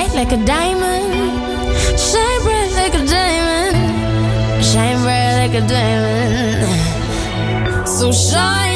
bright like a diamond. Shine bright like a diamond. Shine bright like a diamond. So shine.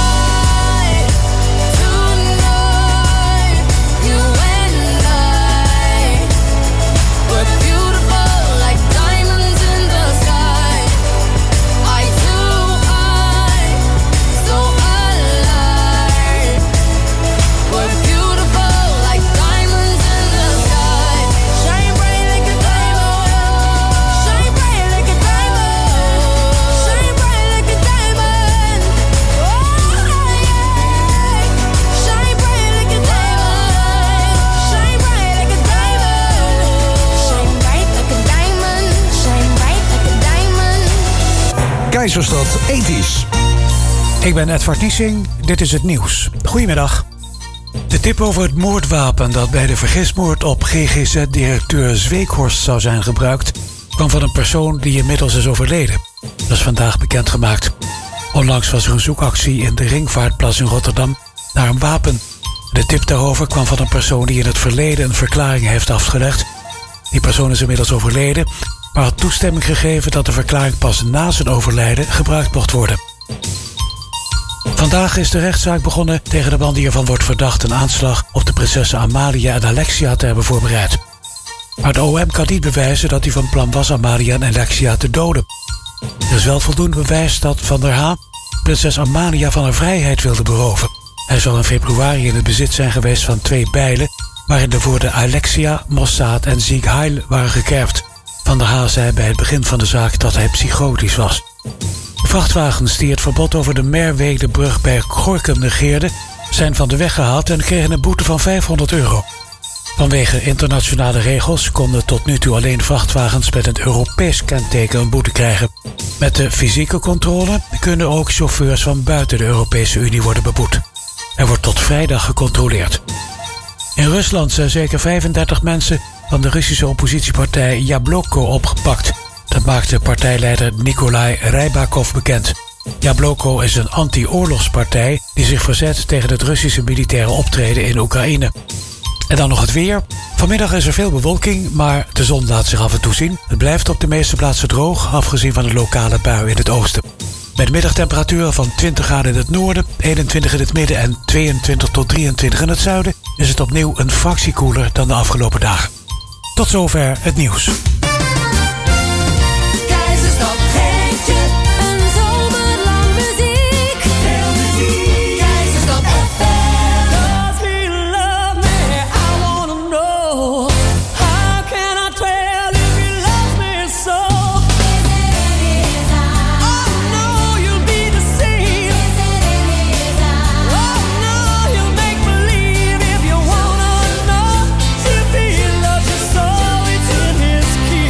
Keizerstad Ethisch. Ik ben Edward Niesing, dit is het nieuws. Goedemiddag. De tip over het moordwapen dat bij de vergismoord op GGZ-directeur Zweekhorst zou zijn gebruikt, kwam van een persoon die inmiddels is overleden. Dat is vandaag bekendgemaakt. Onlangs was er een zoekactie in de Ringvaartplas in Rotterdam naar een wapen. De tip daarover kwam van een persoon die in het verleden een verklaring heeft afgelegd. Die persoon is inmiddels overleden, maar had toestemming gegeven dat de verklaring pas na zijn overlijden gebruikt mocht worden. Vandaag is de rechtszaak begonnen tegen de man die ervan wordt verdacht een aanslag op de prinsessen Amalia en Alexia te hebben voorbereid. Maar het OM kan niet bewijzen dat hij van plan was Amalia en Alexia te doden. Er is wel voldoende bewijs dat Van der Haan prinses Amalia van haar vrijheid wilde beroven. Hij zal in februari in het bezit zijn geweest van 2 bijlen waarin de woorden Alexia, Mossad en Sieg Heil waren gekerfd. Van der Haan zei bij het begin van de zaak dat hij psychotisch was. De vrachtwagens die het verbod over de Merwedebrug bij Gorinchem negeerden, zijn van de weg gehaald en kregen een boete van €500. Vanwege internationale regels konden tot nu toe alleen vrachtwagens met een Europees kenteken een boete krijgen. Met de fysieke controle kunnen ook chauffeurs van buiten de Europese Unie worden beboet. Er wordt tot vrijdag gecontroleerd. In Rusland zijn zeker 35 mensen van de Russische oppositiepartij Jabloko opgepakt. Dat maakte partijleider Nikolai Rybakov bekend. Jabloko is een anti-oorlogspartij die zich verzet tegen het Russische militaire optreden in Oekraïne. En dan nog het weer. Vanmiddag is er veel bewolking, maar de zon laat zich af en toe zien. Het blijft op de meeste plaatsen droog, afgezien van een lokale bui in het oosten. Met middagtemperaturen van 20 graden in het noorden, 21 in het midden en 22 tot 23 in het zuiden, is het opnieuw een fractie koeler dan de afgelopen dagen. Tot zover het nieuws. Keizerstad geeft je een zomerlang muziek. Veel muziek. Keizerstad FM. Does he love me? I wanna know. How can I tell if he loves me so? Oh no, you'll be deceived. Oh no, you'll make believe if you wanna know. If he loves you so, it's in his key.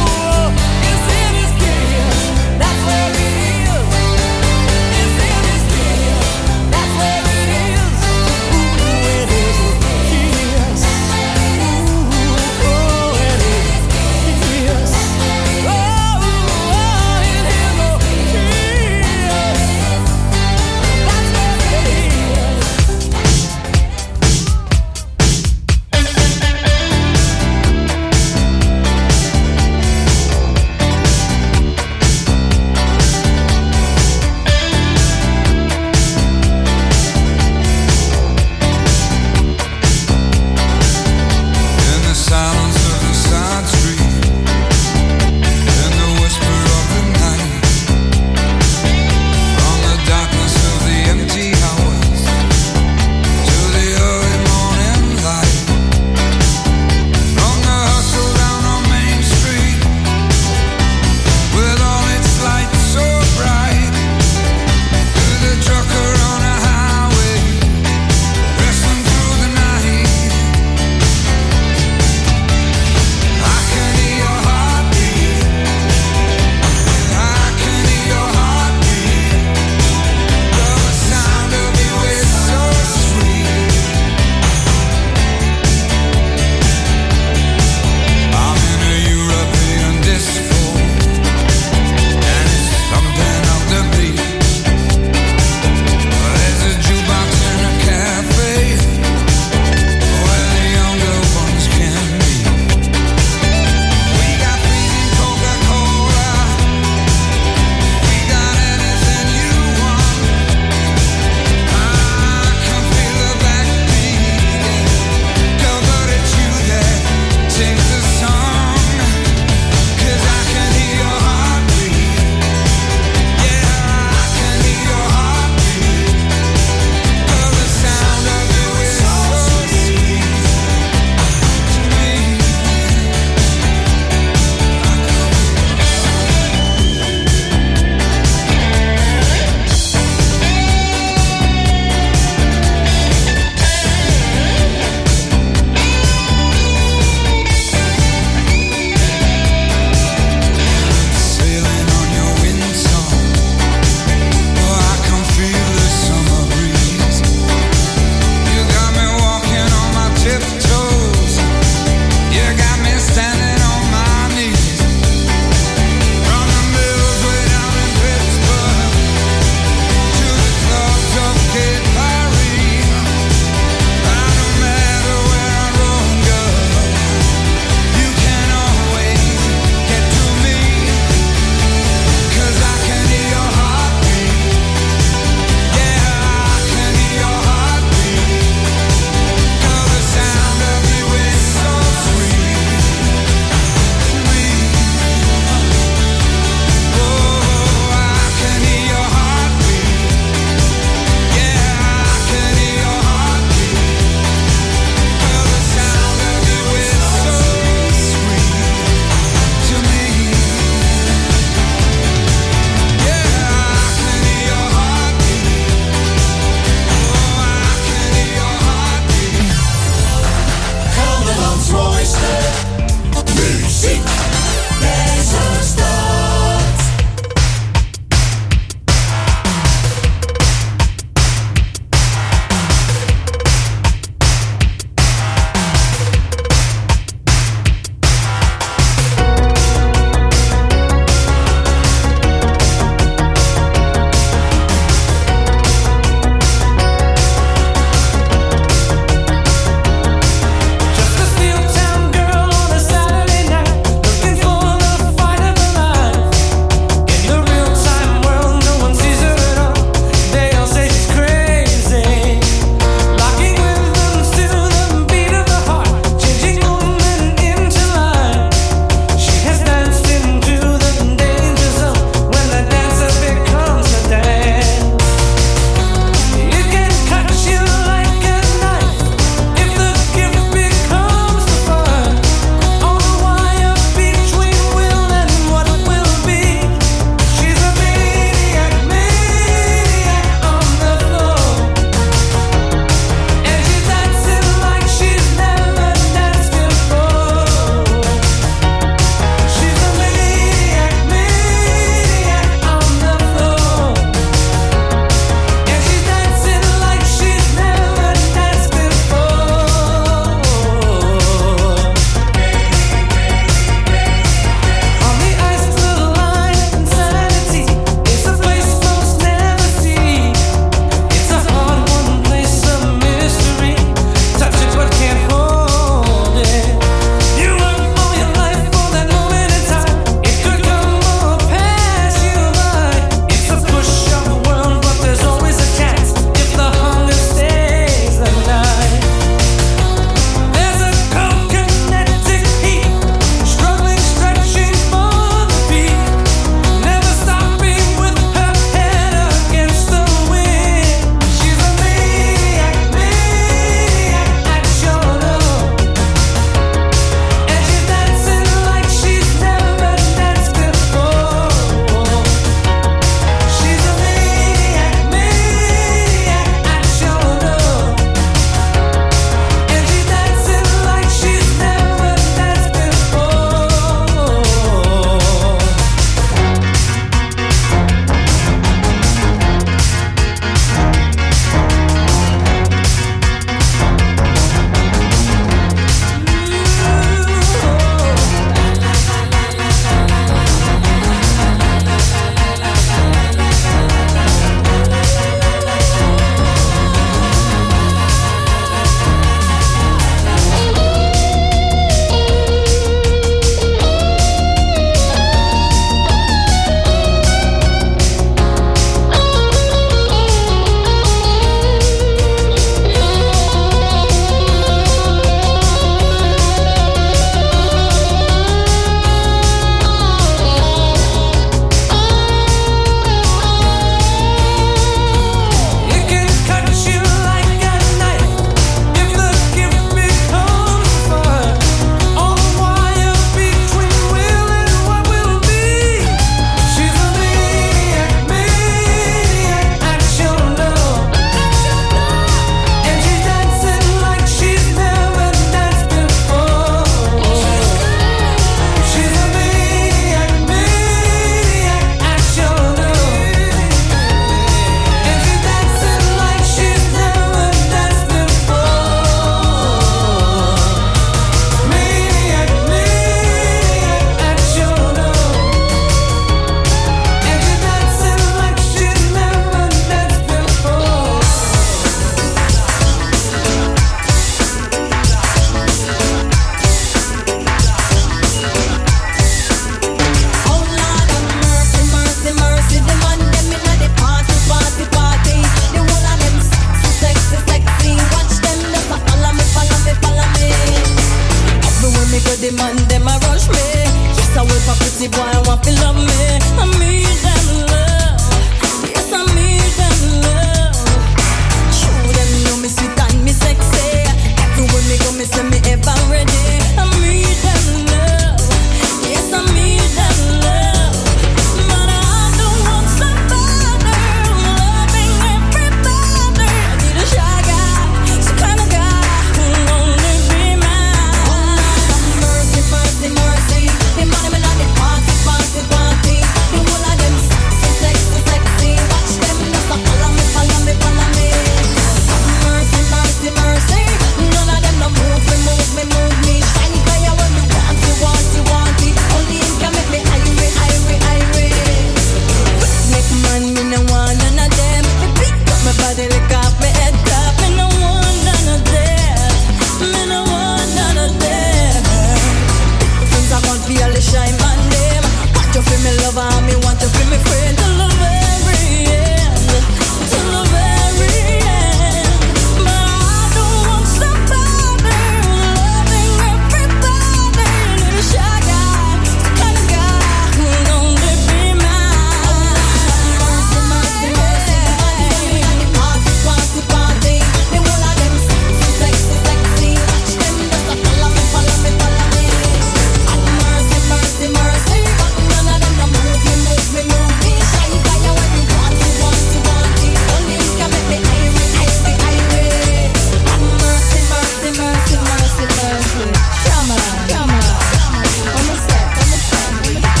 them a rush me. Yes, I will for pretty boy, I want to love me. I need them love. Yes, I need them love. Show them know me sweet and me sexy. Everywhere me go, me say me ever ready. I need them love. Yes, I need them love. But I don't want somebody loving everybody. I need a shy guy, some kind of guy who'll only be mine. Oh, mercy, mercy, mercy. Him money me not the party, party, party. The whole of them sexy, sexy, sexy. Watch them just a follow me, follow me, follow me. Mercy, mercy, mercy. None of them no move me, move me, move me. Shiny fire when me want it, want it, want it. Only him can make me irate, irate, irate. Make man, me no want none of them. Me pick up my body, lick off my head top. Me no want none of them. Me no want none of them. Things I want feel the shine man them. Want you feel me lover, and me want you feel me friend. Till the very end, till the very end. But I don't want somebody loving everybody. Need a shy guy, the kind of guy who'll only be mine. Mercy, mercy, mercy. Party, party, party. The whole of them sexy, sexy, sexy. Watch them just a follow me, follow me, follow me. Mercy, mercy, mercy. None of them no move me, move me, move me. Shy guy, when you want it, want it, want it. Only you can make me irate, irate, irate. Mercy, mercy, mercy, mercy, mercy. Come on, come on. On the step, on the step.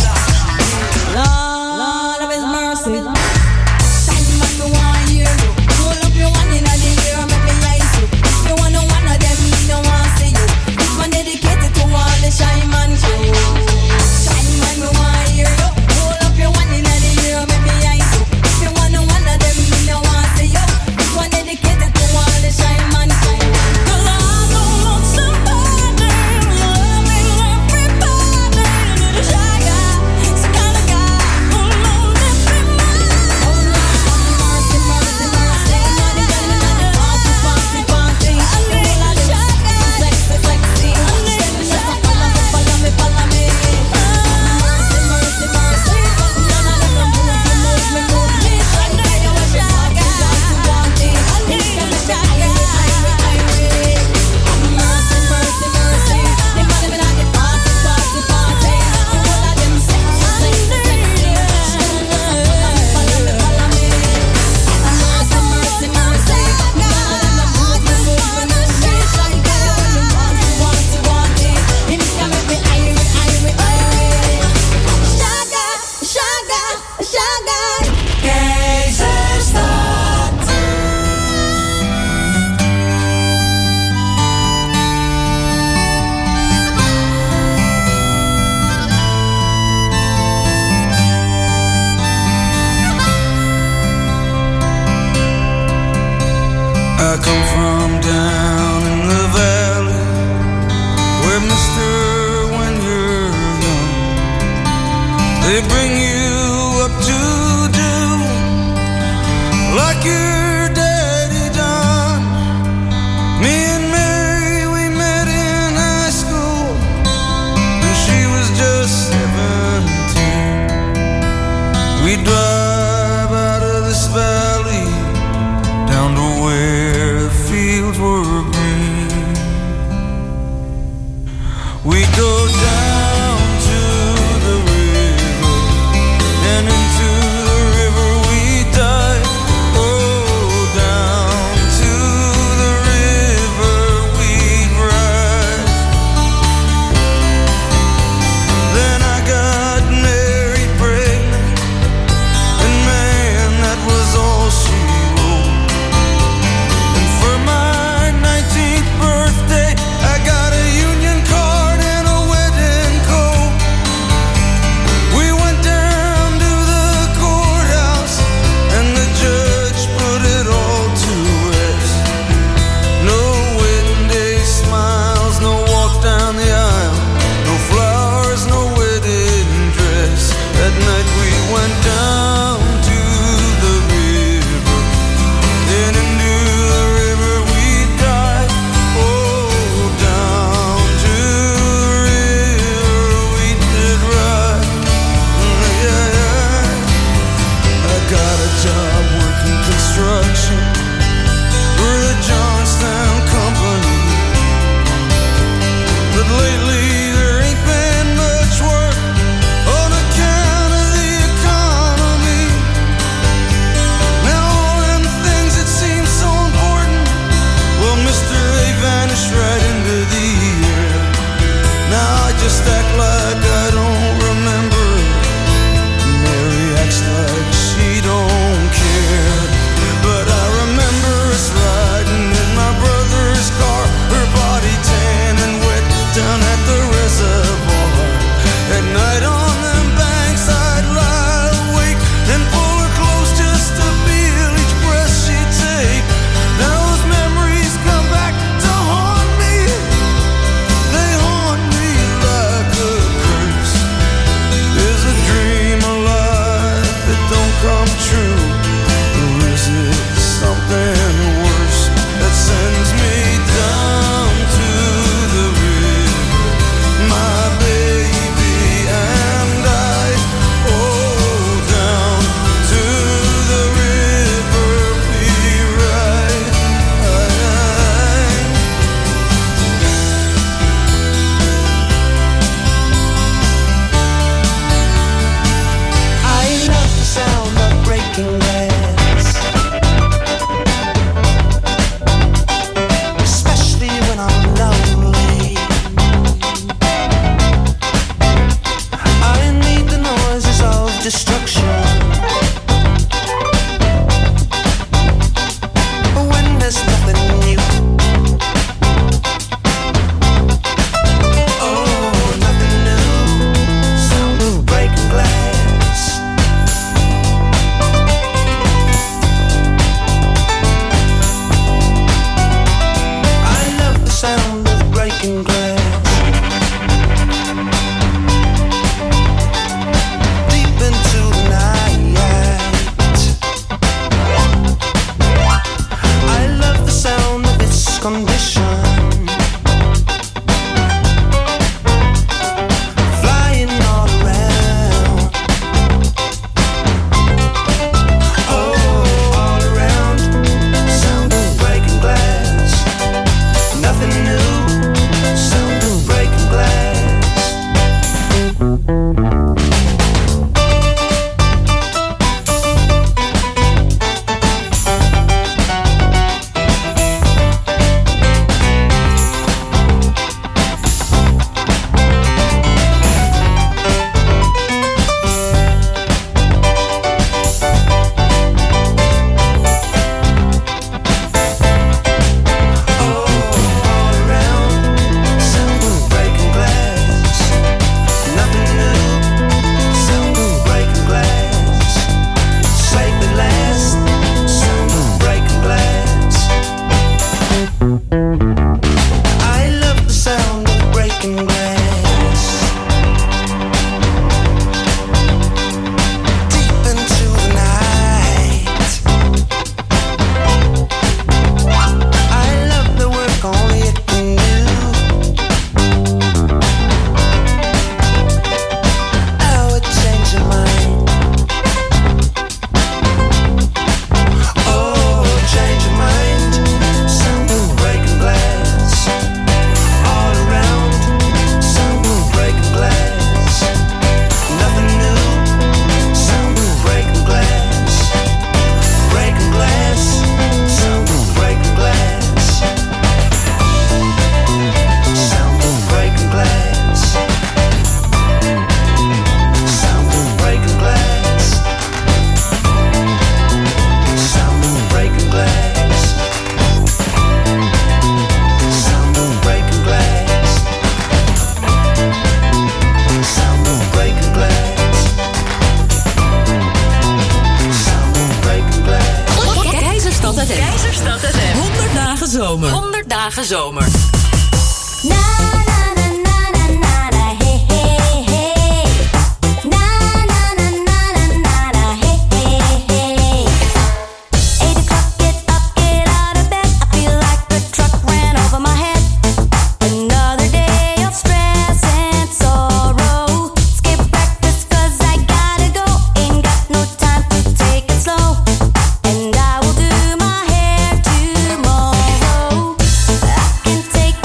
Lord of His mercy. Shine man, me want hear you. Hold up your one inna the air, make me ice you. If you want one of them, me no want see you. This one dedicated to all the shy man crew. Shine man, me want hear you. Hold up your one inna the air, make me ice you. If you want one of them, me no want see you. This one dedicated to all the shy man crew. 'Cause I don't want somebody loving everybody. Need a shy guy, some kind of guy who'll only be mine. Oh Lord, mercy, mercy, mercy. Money, money, money, party, party, party. I need a shy guy, sexy, sexy. I need a shy guy, follow me, follow me. Mercy, mercy, mercy. None of them no move me, move me, move me. Shy guy, you want me, want it, want it. I need a shy guy, irate, irate. Mercy, mercy, mercy. The money me not the party, party, party. The whole of them sexy, sexy, sexy. Follow me, follow me. Mercy, mercy, mercy. None of them no move me, move me, move me. Shy guy, when you want it, want it, want it. Him can make me irate, irate, irate. Shy guy, shy guy, shy guy. Keizerstad. I come from down in the valley where mister, when you're young, they bring you up to do like your daddy done. Me and Mary, we met in high school when she was just 17. We drive out of this valley down to where the fields were green. We go down to the river, and into the river we dive. Oh, zomer. 100 dagen zomer. Take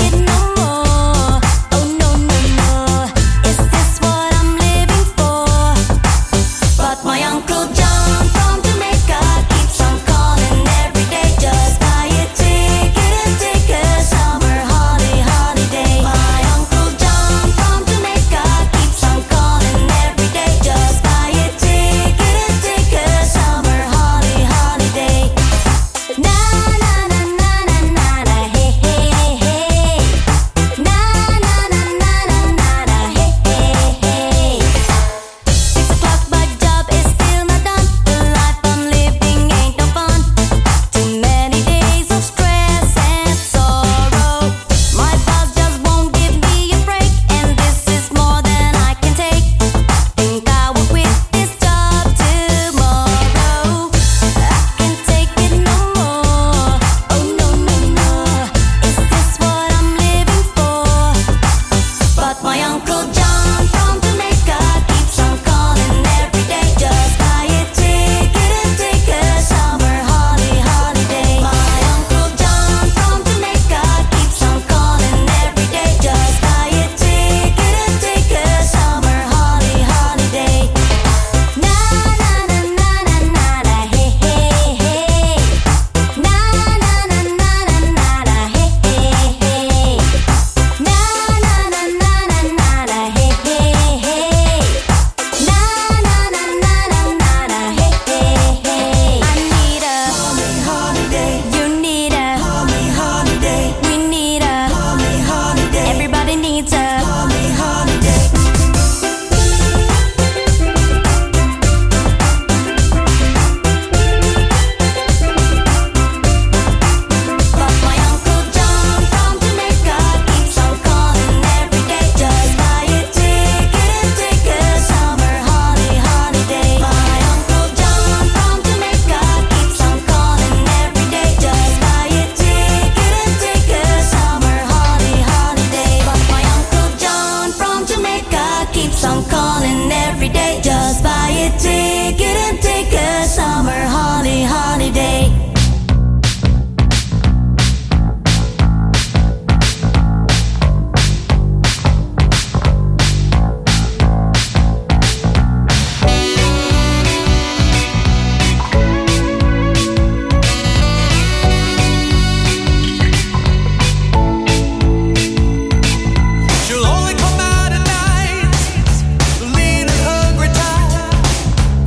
on calling every day. Just buy a ticket and take a summer holiday. She'll only come out at night, the lean and hungry type.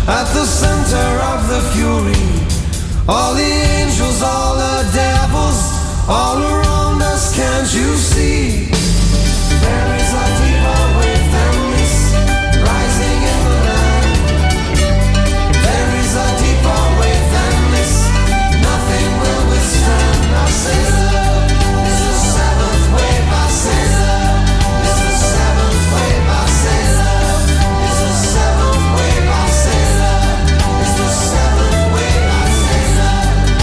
at the center of the fury. All the angels, all the devils, all around us, can't you see? There is a deeper wave than this, rising in the land. There is a deeper wave than this, nothing will withstand. I say love is the seventh wave. I say love is the seventh wave. I say love is the seventh wave. I say love is the seventh wave. I say love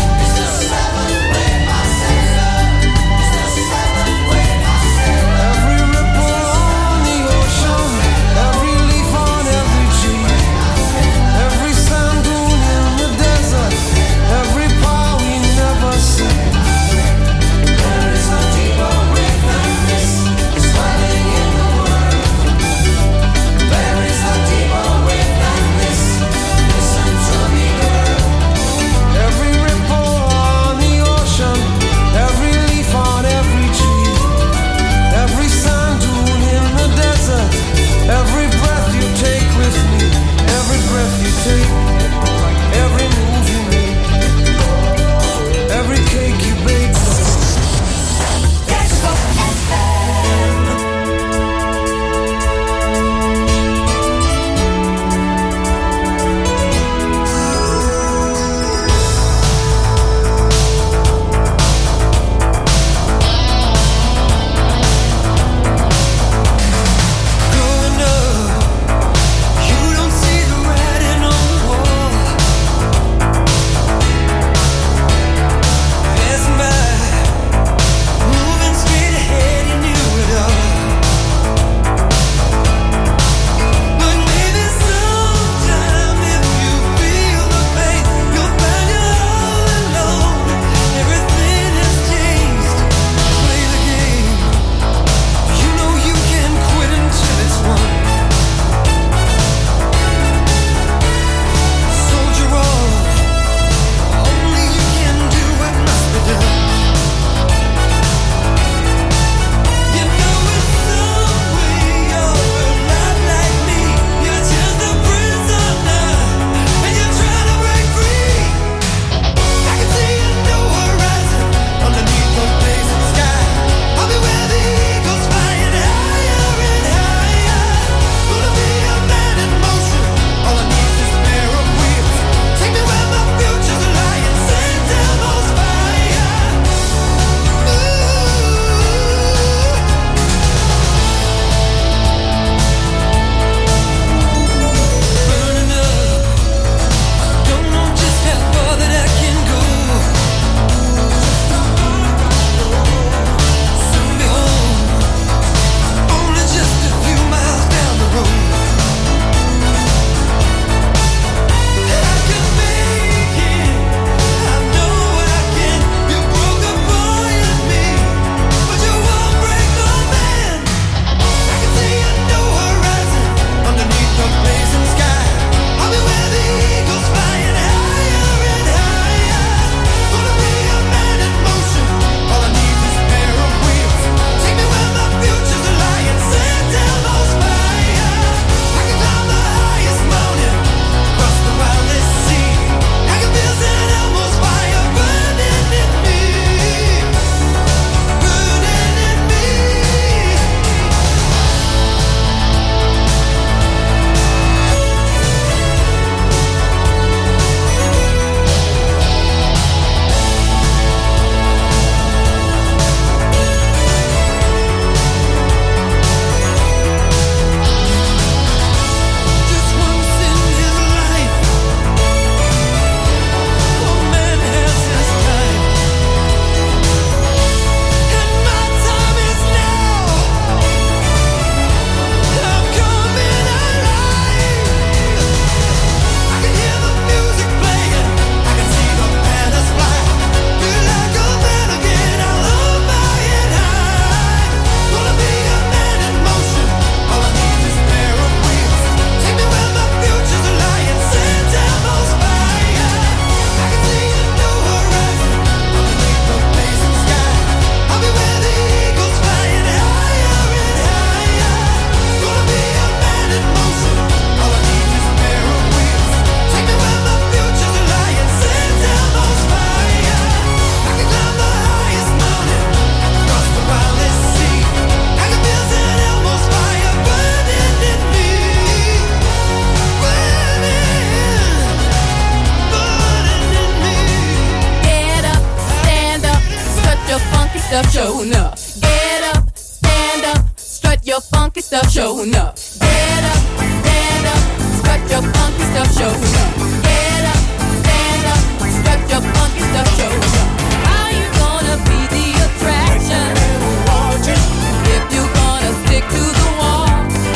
funky stuff showing up. Get up, stand up, strut your funky stuff showing up. Get up, stand up, strut your funky stuff showing up. How you gonna be the attraction if you gonna stick to the wall?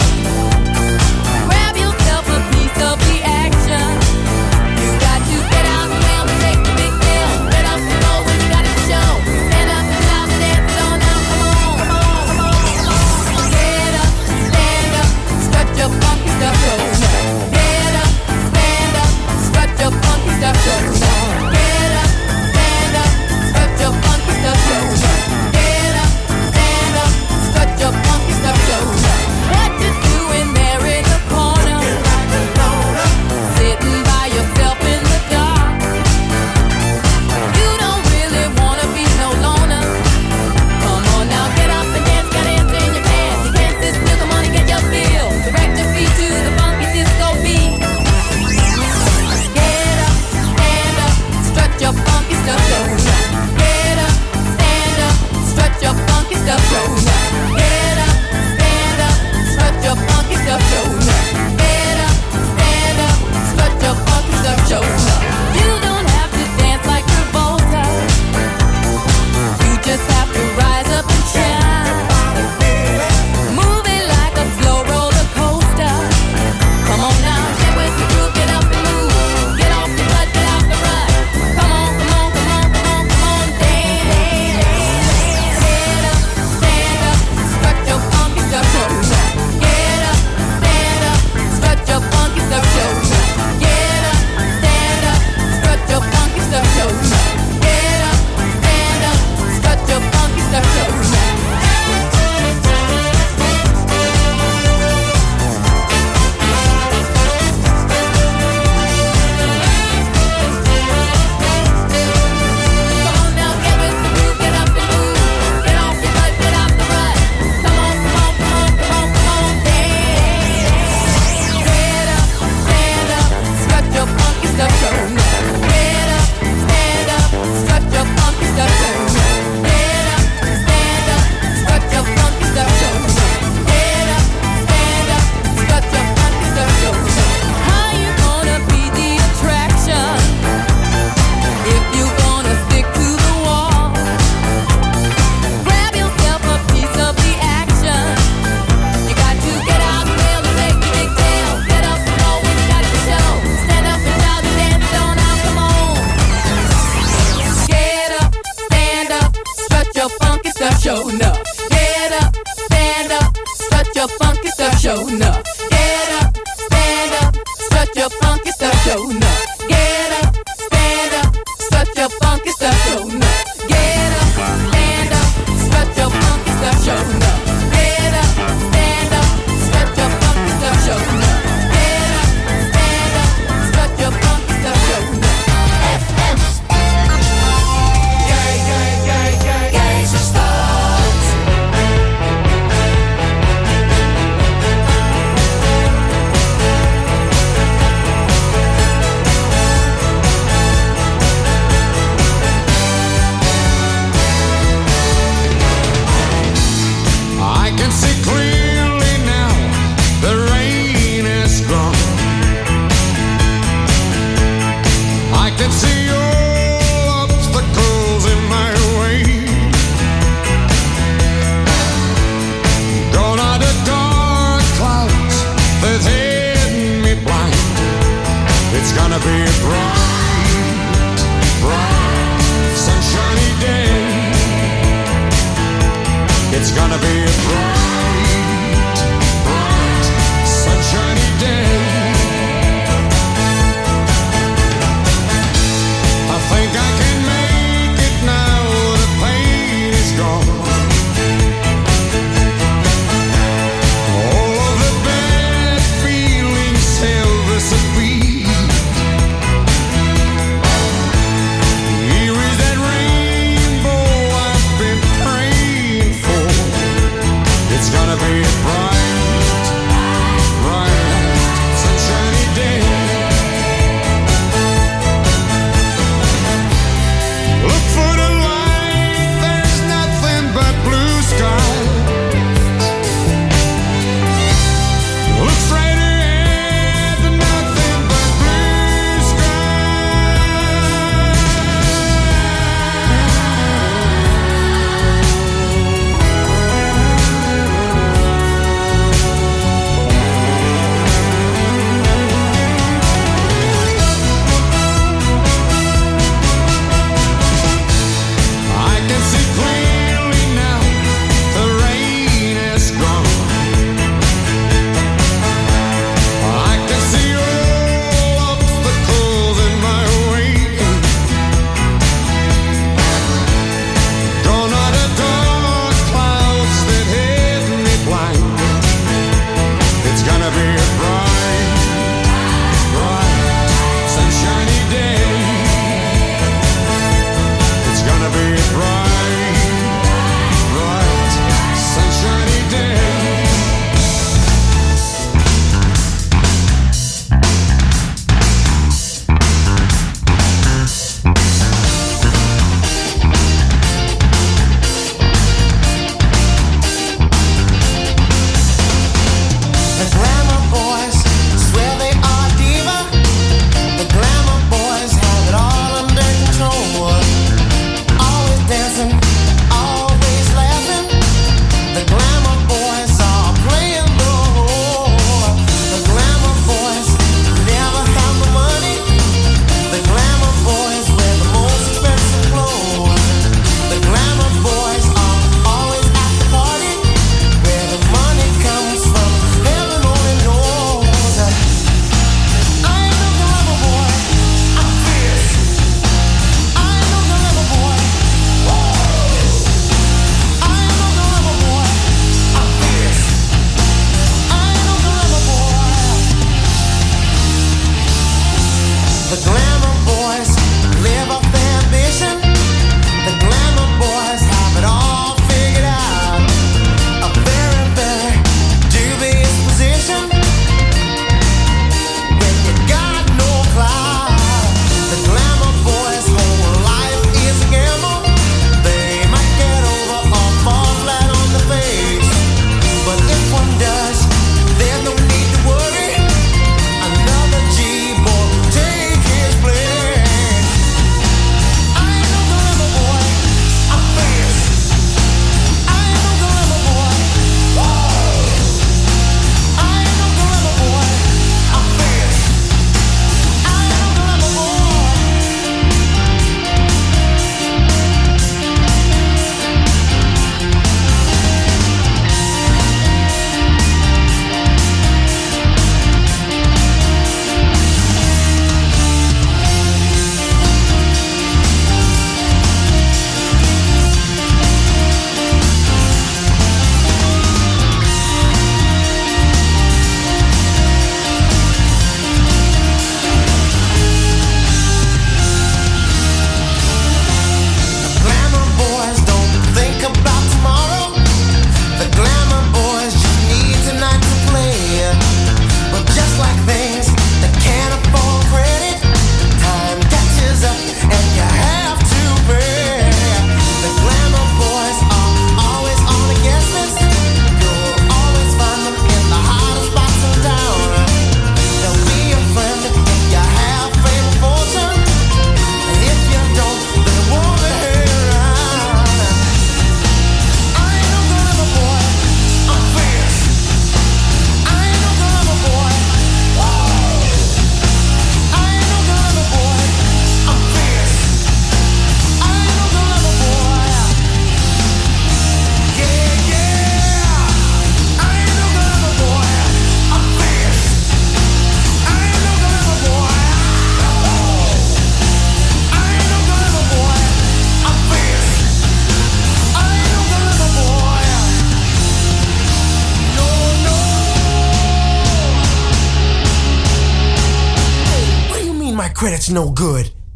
Grab yourself a piece of the action. You got to get out there and take the big deal. Get up and go when you got it to show. Stand up and shout and dance it on now. Come on, come on, come on, come on. Get up, stand up, strut your funky stuff showing up. Get up, stand up, strut your funky stuff showing up. Get up, stand up, strut your funky stuff showing up. Get up, stand up, strut your funky stuff showing up. What you doing there in the corner? Sitting by yourself in the dark. You don't really wanna be no loner. Come on now, get up and dance, got ants in your pants. You can't sit still, come on and get your feel. Direct your feet to the funky disco beat. Get up, stand up, strut your funky stuff showing up. Get up, stand up, strut your funky stuff showing up. Get up, stand up, strut your funky stuff showing up. Get up, stand up, strut your funky stuff showing up. You don't have to dance like Travolta. You just have to rise up and shine. Move it like a slow roller coaster. Come on now, get with the groove, get up and move. Get off your butt, get out the rut. Come on, come on, come on, come on, come on, dance. Get up, stand up, strut your funky stuff showing up. Get up, stand up, strut your funky stuff showing up. Get up, stand up, strut your funky stuff showing up. Get up, stand up, strut your funky stuff showing up. Come on now, get with the groove, get up and move. Get off your butt, get out the rut. Come on, come on, come on, come on, come on, dance. Get up, stand up, strut your funky stuff showing up. Get up, stand up, strut your funky stuff showing up. Get up, stand up, strut your funky stuff showing up. Get up, stand up, strut your funky stuff showing up. How you gonna be the attraction if you gonna stick to the wall? Grab yourself a piece of the action. You got to get out there and take the big deal. Get up and go when you got it to show. Stand up and shout and dance it on out, come on. Get up, stand up, strut your funky stuff showing up. Get up, stand up, strut your funky stuff showing up. Get up, stand up, strut your funky stuff showing up. Get up, stand up, strut your funky stuff showing up. Get up, stand up, strut your funky stuff showing up. Get up, stand up, strut your funky stuff showing up. Get up, stand up, strut your funky stuff showing up. I can see clearly now, the rain is gone. I can see all obstacles in my way. Gone are the dark clouds that hid me blind. It's gonna be a bright, bright, sunshiny day. It's gonna be a bright, bright, sunshiny day. I think I can make it now, the pain is gone. All of the bad feelings have disappeared. Here is that rainbow I've been praying for. It's gonna be a bright, bright, sunshiny day. Look for the light, there's nothing but blue sky. credit's no good.